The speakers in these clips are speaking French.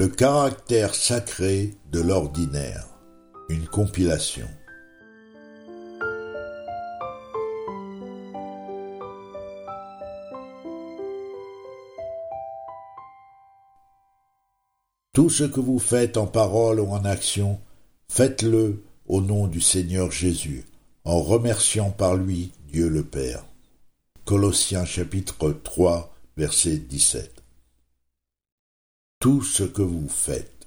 Le caractère sacré de l'ordinaire. Une compilation. Tout ce que vous faites en parole ou en action, faites-le au nom du Seigneur Jésus, en remerciant par lui Dieu le Père. Colossiens chapitre 3, verset 17. Tout ce que vous faites.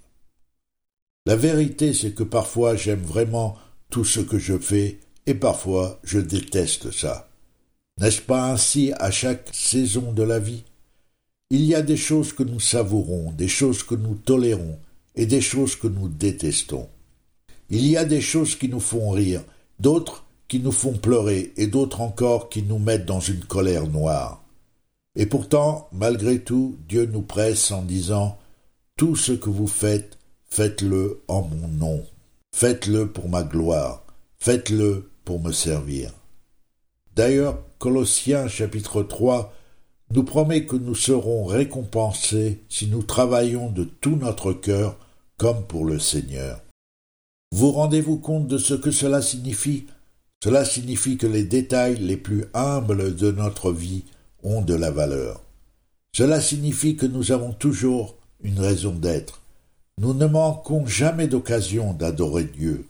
La vérité, c'est que parfois j'aime vraiment tout ce que je fais et parfois je déteste ça. N'est-ce pas ainsi à chaque saison de la vie ? Il y a des choses que nous savourons, des choses que nous tolérons et des choses que nous détestons. Il y a des choses qui nous font rire, d'autres qui nous font pleurer et d'autres encore qui nous mettent dans une colère noire. Et pourtant, malgré tout, Dieu nous presse en disant « Tout ce que vous faites, faites-le en mon nom. Faites-le pour ma gloire. Faites-le pour me servir. » D'ailleurs, Colossiens chapitre 3 nous promet que nous serons récompensés si nous travaillons de tout notre cœur comme pour le Seigneur. Vous rendez-vous compte de ce que cela signifie ? Cela signifie que les détails les plus humbles de notre vie ont de la valeur. Cela signifie que nous avons toujours une raison d'être. Nous ne manquons jamais d'occasion d'adorer Dieu.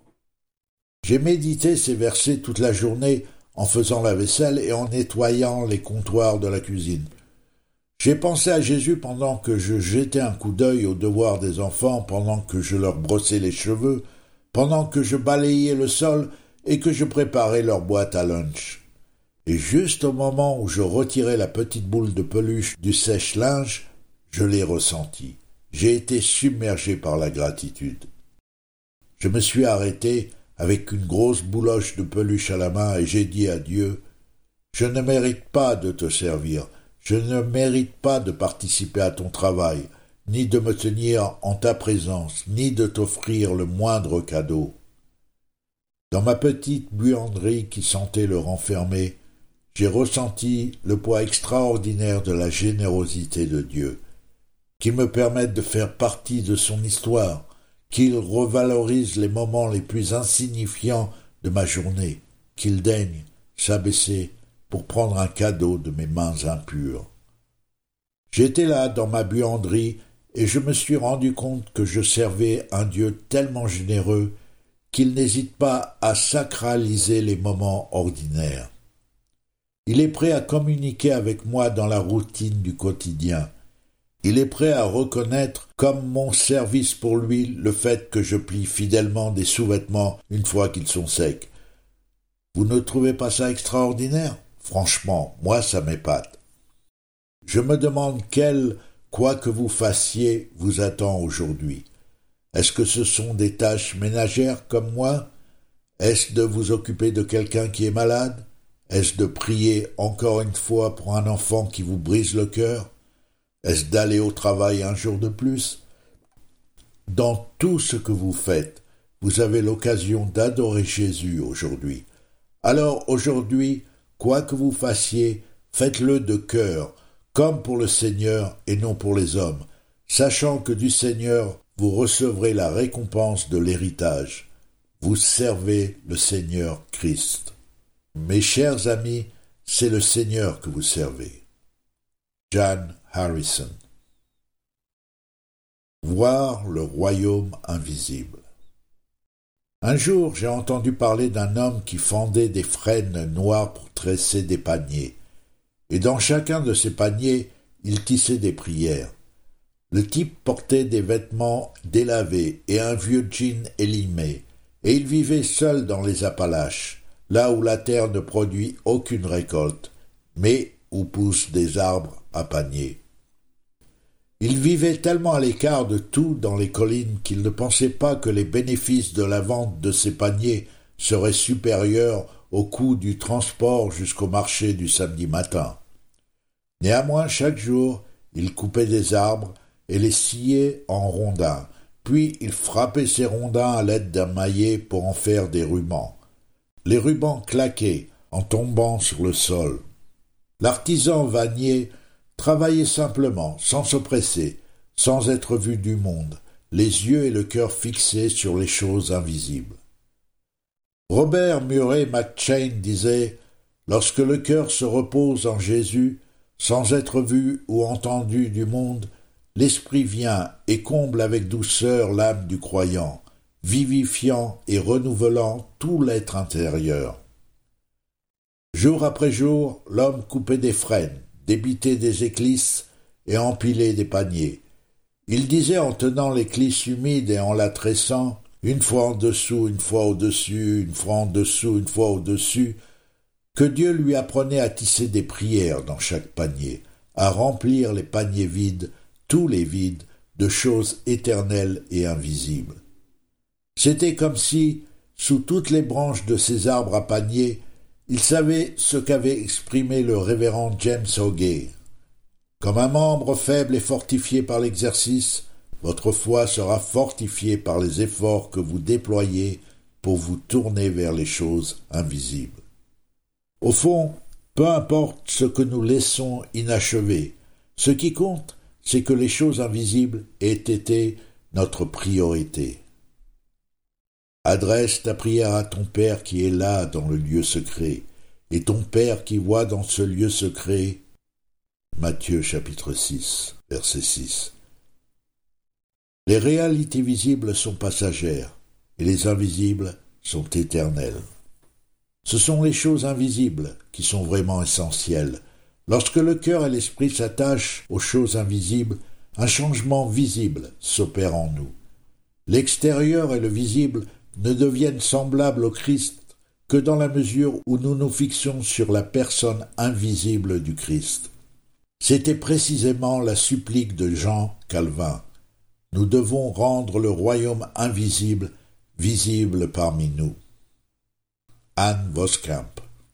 J'ai médité ces versets toute la journée en faisant la vaisselle et en nettoyant les comptoirs de la cuisine. J'ai pensé à Jésus pendant que je jetais un coup d'œil aux devoirs des enfants, pendant que je leur brossais les cheveux, pendant que je balayais le sol et que je préparais leur boîte à lunch. Et juste au moment où je retirais la petite boule de peluche du sèche-linge, je l'ai ressenti. J'ai été submergé par la gratitude. Je me suis arrêté avec une grosse bouloche de peluche à la main et j'ai dit à Dieu « Je ne mérite pas de te servir, je ne mérite pas de participer à ton travail, ni de me tenir en ta présence, ni de t'offrir le moindre cadeau. » Dans ma petite buanderie qui sentait le renfermer, j'ai ressenti le poids extraordinaire de la générosité de Dieu, qui me permette de faire partie de son histoire, qu'il revalorise les moments les plus insignifiants de ma journée, qu'il daigne s'abaisser pour prendre un cadeau de mes mains impures. J'étais là dans ma buanderie et je me suis rendu compte que je servais un Dieu tellement généreux qu'il n'hésite pas à sacraliser les moments ordinaires. Il est prêt à communiquer avec moi dans la routine du quotidien. Il est prêt à reconnaître comme mon service pour lui le fait que je plie fidèlement des sous-vêtements une fois qu'ils sont secs. Vous ne trouvez pas ça extraordinaire ? Franchement, moi ça m'épate. Je me demande quoi que vous fassiez, vous attend aujourd'hui. Est-ce que ce sont des tâches ménagères comme moi ? Est-ce de vous occuper de quelqu'un qui est malade ? Est-ce de prier encore une fois pour un enfant qui vous brise le cœur ? Est-ce d'aller au travail un jour de plus ? Dans tout ce que vous faites, vous avez l'occasion d'adorer Jésus aujourd'hui. Alors aujourd'hui, quoi que vous fassiez, faites-le de cœur, comme pour le Seigneur et non pour les hommes, sachant que du Seigneur, vous recevrez la récompense de l'héritage. Vous servez le Seigneur Christ. Mes chers amis, c'est le Seigneur que vous servez. Jan Harrison. Voir le royaume invisible. Un jour, j'ai entendu parler d'un homme qui fendait des frênes noires pour tresser des paniers. Et dans chacun de ces paniers, il tissait des prières. Le type portait des vêtements délavés et un vieux jean élimé, et il vivait seul dans les Appalaches, là où la terre ne produit aucune récolte, mais où poussent des arbres à paniers. Il vivait tellement à l'écart de tout dans les collines qu'il ne pensait pas que les bénéfices de la vente de ses paniers seraient supérieurs au coût du transport jusqu'au marché du samedi matin. Néanmoins, chaque jour, il coupait des arbres et les sciait en rondins, puis il frappait ces rondins à l'aide d'un maillet pour en faire des rubans. Les rubans claquaient en tombant sur le sol. L'artisan vannier travaillait simplement, sans se presser, sans être vus du monde, les yeux et le cœur fixés sur les choses invisibles. Robert Murray McCheyne disait « Lorsque le cœur se repose en Jésus, sans être vu ou entendu du monde, l'Esprit vient et comble avec douceur l'âme du croyant, vivifiant et renouvelant tout l'être intérieur. » Jour après jour, l'homme coupait des frênes, débitait des éclisses et empilait des paniers. Il disait en tenant l'éclisse humide et en la tressant, une fois en dessous, une fois au-dessus, une fois en dessous, une fois au-dessus, que Dieu lui apprenait à tisser des prières dans chaque panier, à remplir les paniers vides, tous les vides, de choses éternelles et invisibles. C'était comme si, sous toutes les branches de ces arbres à paniers, il savait ce qu'avait exprimé le révérend James O'Gay. Comme un membre faible est fortifié par l'exercice, votre foi sera fortifiée par les efforts que vous déployez pour vous tourner vers les choses invisibles. Au fond, peu importe ce que nous laissons inachevé, ce qui compte, c'est que les choses invisibles aient été notre priorité. Adresse ta prière à ton Père qui est là dans le lieu secret, et ton Père qui voit dans ce lieu secret. Matthieu chapitre 6, verset 6. Les réalités visibles sont passagères, et les invisibles sont éternelles. Ce sont les choses invisibles qui sont vraiment essentielles. Lorsque le cœur et l'esprit s'attachent aux choses invisibles, un changement visible s'opère en nous. L'extérieur et le visible ne deviennent semblables au Christ que dans la mesure où nous nous fixons sur la personne invisible du Christ. C'était précisément la supplique de Jean Calvin. Nous devons rendre le royaume invisible visible parmi nous. Anne Voskamp.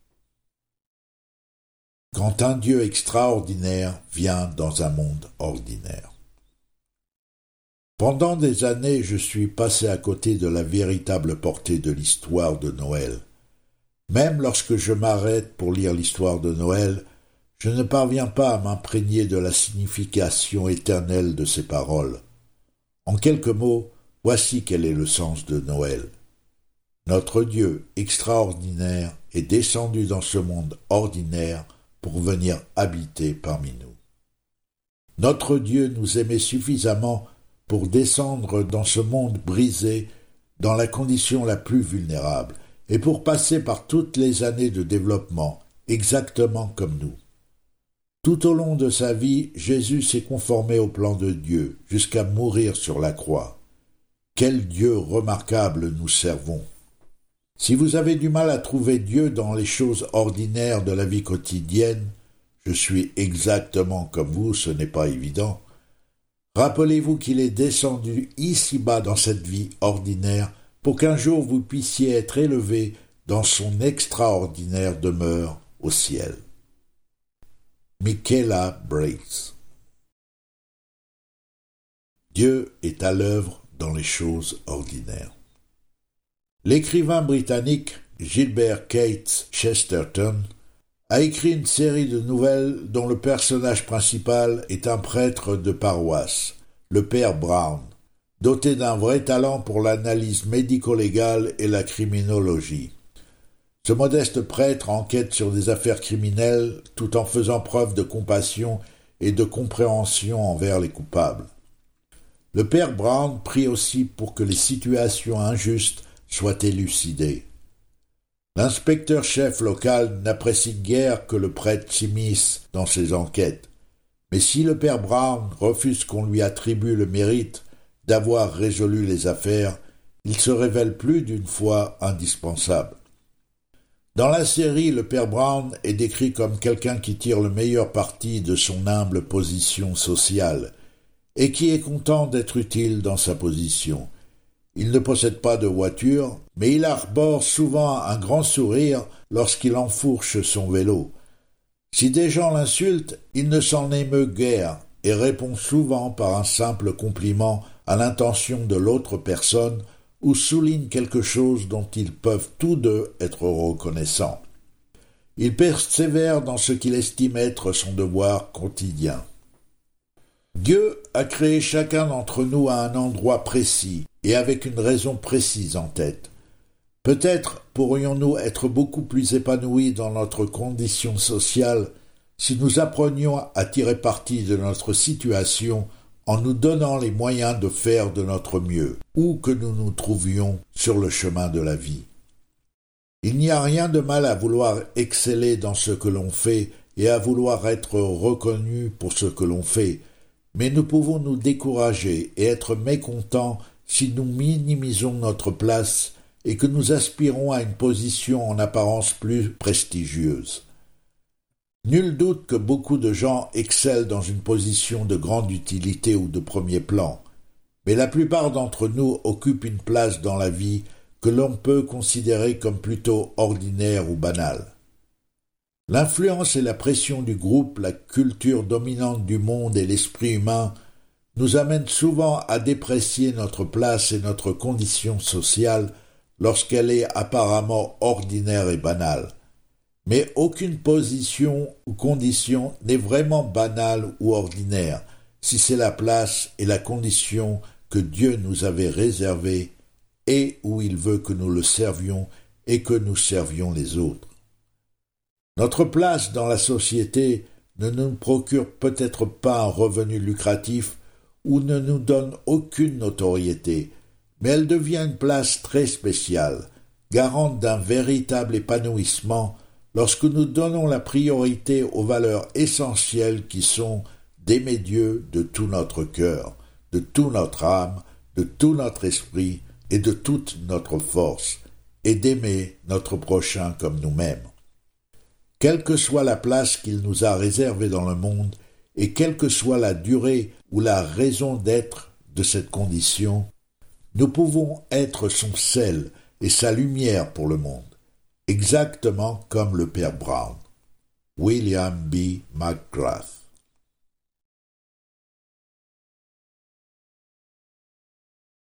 Quand un Dieu extraordinaire vient dans un monde ordinaire. Pendant des années, je suis passé à côté de la véritable portée de l'histoire de Noël. Même lorsque je m'arrête pour lire l'histoire de Noël, je ne parviens pas à m'imprégner de la signification éternelle de ces paroles. En quelques mots, voici quel est le sens de Noël. Notre Dieu extraordinaire est descendu dans ce monde ordinaire pour venir habiter parmi nous. Notre Dieu nous aimait suffisamment pour descendre dans ce monde brisé, dans la condition la plus vulnérable, et pour passer par toutes les années de développement, exactement comme nous. Tout au long de sa vie, Jésus s'est conformé au plan de Dieu, jusqu'à mourir sur la croix. Quel Dieu remarquable nous servons! Si vous avez du mal à trouver Dieu dans les choses ordinaires de la vie quotidienne, je suis exactement comme vous, ce n'est pas évident. Rappelez-vous qu'il est descendu ici-bas dans cette vie ordinaire pour qu'un jour vous puissiez être élevé dans son extraordinaire demeure au ciel. Michaela Brace. Dieu est à l'œuvre dans les choses ordinaires. L'écrivain britannique Gilbert Keith Chesterton a écrit une série de nouvelles dont le personnage principal est un prêtre de paroisse, le père Brown, doté d'un vrai talent pour l'analyse médico-légale et la criminologie. Ce modeste prêtre enquête sur des affaires criminelles tout en faisant preuve de compassion et de compréhension envers les coupables. Le père Brown prie aussi pour que les situations injustes soient élucidées. L'inspecteur-chef local n'apprécie guère que le prêtre s'immisce dans ses enquêtes, mais si le père Brown refuse qu'on lui attribue le mérite d'avoir résolu les affaires, il se révèle plus d'une fois indispensable. Dans la série, le père Brown est décrit comme quelqu'un qui tire le meilleur parti de son humble position sociale et qui est content d'être utile dans sa position. Il ne possède pas de voiture, mais il arbore souvent un grand sourire lorsqu'il enfourche son vélo. Si des gens l'insultent, il ne s'en émeut guère et répond souvent par un simple compliment à l'intention de l'autre personne ou souligne quelque chose dont ils peuvent tous deux être reconnaissants. Il persévère dans ce qu'il estime être son devoir quotidien. Dieu a créé chacun d'entre nous à un endroit précis et avec une raison précise en tête. Peut-être pourrions-nous être beaucoup plus épanouis dans notre condition sociale si nous apprenions à tirer parti de notre situation en nous donnant les moyens de faire de notre mieux, où que nous nous trouvions sur le chemin de la vie. Il n'y a rien de mal à vouloir exceller dans ce que l'on fait et à vouloir être reconnu pour ce que l'on fait, mais nous pouvons nous décourager et être mécontents si nous minimisons notre place et que nous aspirons à une position en apparence plus prestigieuse. Nul doute que beaucoup de gens excellent dans une position de grande utilité ou de premier plan, mais la plupart d'entre nous occupent une place dans la vie que l'on peut considérer comme plutôt ordinaire ou banale. L'influence et la pression du groupe, la culture dominante du monde et l'esprit humain nous amènent souvent à déprécier notre place et notre condition sociale lorsqu'elle est apparemment ordinaire et banale. Mais aucune position ou condition n'est vraiment banale ou ordinaire si c'est la place et la condition que Dieu nous avait réservée et où il veut que nous le servions et que nous servions les autres. Notre place dans la société ne nous procure peut-être pas un revenu lucratif ou ne nous donne aucune notoriété, mais elle devient une place très spéciale, garante d'un véritable épanouissement lorsque nous donnons la priorité aux valeurs essentielles qui sont d'aimer Dieu de tout notre cœur, de toute notre âme, de tout notre esprit et de toute notre force, et d'aimer notre prochain comme nous-mêmes. Quelle que soit la place qu'il nous a réservée dans le monde, et quelle que soit la durée ou la raison d'être de cette condition, nous pouvons être son sel et sa lumière pour le monde, exactement comme le Père Brown. William B. McGrath.